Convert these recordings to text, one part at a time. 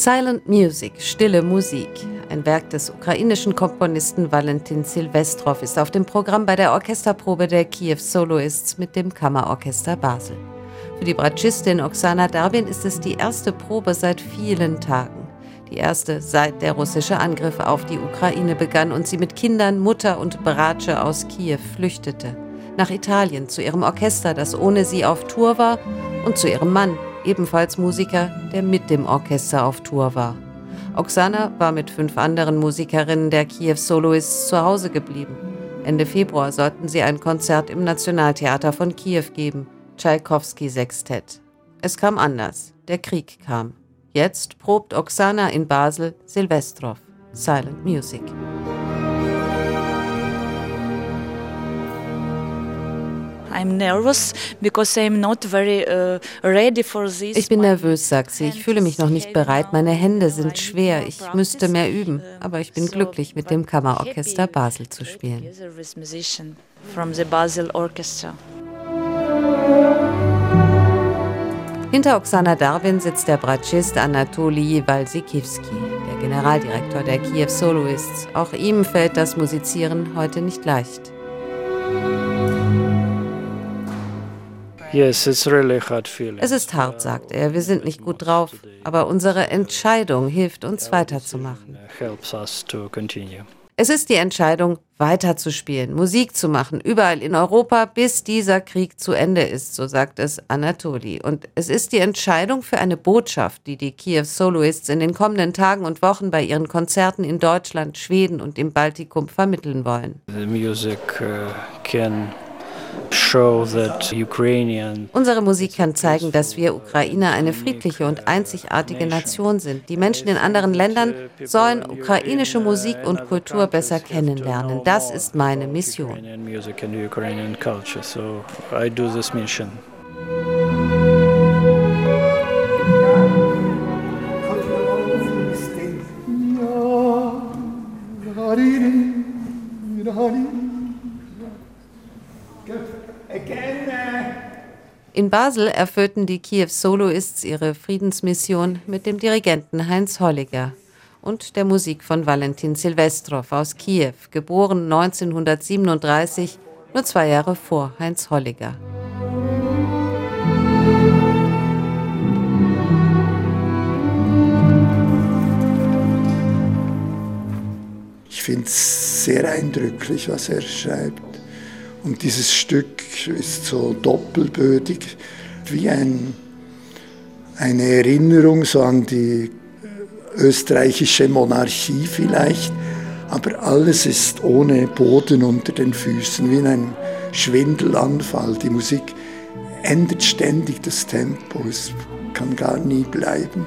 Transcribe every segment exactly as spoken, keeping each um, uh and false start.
Silent Music, stille Musik. Ein Werk des ukrainischen Komponisten Valentin Silvestrov ist auf dem Programm bei der Orchesterprobe der Kiew Soloists mit dem Kammerorchester Basel. Für die Bratschistin Oksana Darbin ist es die erste Probe seit vielen Tagen. Die erste, seit der russische Angriff auf die Ukraine begann und sie mit Kindern, Mutter und Bratsche aus Kiew flüchtete. Nach Italien, zu ihrem Orchester, das ohne sie auf Tour war, und zu ihrem Mann, ebenfalls Musiker, der mit dem Orchester auf Tour war. Oksana war mit fünf anderen Musikerinnen der Kiew Soloists zu Hause geblieben. Ende Februar sollten sie ein Konzert im Nationaltheater von Kiew geben, Tschaikowski-Sextett. Es kam anders, der Krieg kam. Jetzt probt Oksana in Basel Silvestrov, Silent Music. I'm nervous because I'm not very uh, ready for this. Ich bin nervös, sagt sie. Ich fühle mich noch nicht bereit. Meine Hände sind schwer. Ich müsste mehr üben. Aber ich bin glücklich, mit dem Kammerorchester Basel zu spielen. From the Basel Orchestra. Hinter Oksana Darbin sitzt der Bratschist Anatoli Walsikiwski, der Generaldirektor der Kiew Soloists. Auch ihm fällt das Musizieren heute nicht leicht. Yes, it's really hard feeling. Es ist hart, sagt er. Wir sind nicht gut drauf, aber unsere Entscheidung hilft uns weiterzumachen. Helps us to continue. Es ist die Entscheidung, weiterzuspielen, Musik zu machen, überall in Europa, bis dieser Krieg zu Ende ist, so sagt es Anatoli. Und es ist die Entscheidung für eine Botschaft, die die Kiew Soloists in den kommenden Tagen und Wochen bei ihren Konzerten in Deutschland, Schweden und im Baltikum vermitteln wollen. The music uh, can show that Ukrainian. Unsere Musik kann zeigen, dass wir Ukrainer eine friedliche und einzigartige Nation sind. Die Menschen in anderen Ländern sollen ukrainische Musik und Kultur besser kennenlernen. Das ist meine Mission. In Basel erfüllten die Kiew Soloists ihre Friedensmission mit dem Dirigenten Heinz Holliger und der Musik von Valentin Silvestrov aus Kiew, geboren neunzehnhundertsiebenunddreißig, nur zwei Jahre vor Heinz Holliger. Ich finde es sehr eindrücklich, was er schreibt. Und dieses Stück ist so doppelbödig, wie ein, eine Erinnerung so an die österreichische Monarchie vielleicht. Aber alles ist ohne Boden unter den Füßen, wie in einem Schwindelanfall. Die Musik ändert ständig das Tempo, es kann gar nie bleiben.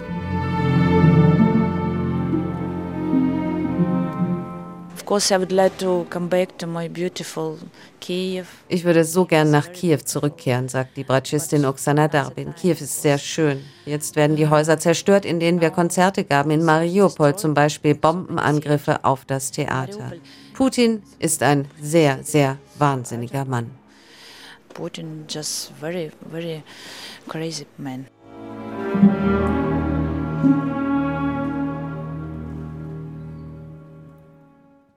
Ich würde so gern nach Kiew zurückkehren, sagt die Bratschistin Oksana Darbin. Kiew ist sehr schön. Jetzt werden die Häuser zerstört, in denen wir Konzerte gaben. In Mariupol zum Beispiel Bombenangriffe auf das Theater. Putin ist ein sehr, sehr wahnsinniger Mann. Putin just very, very crazy man.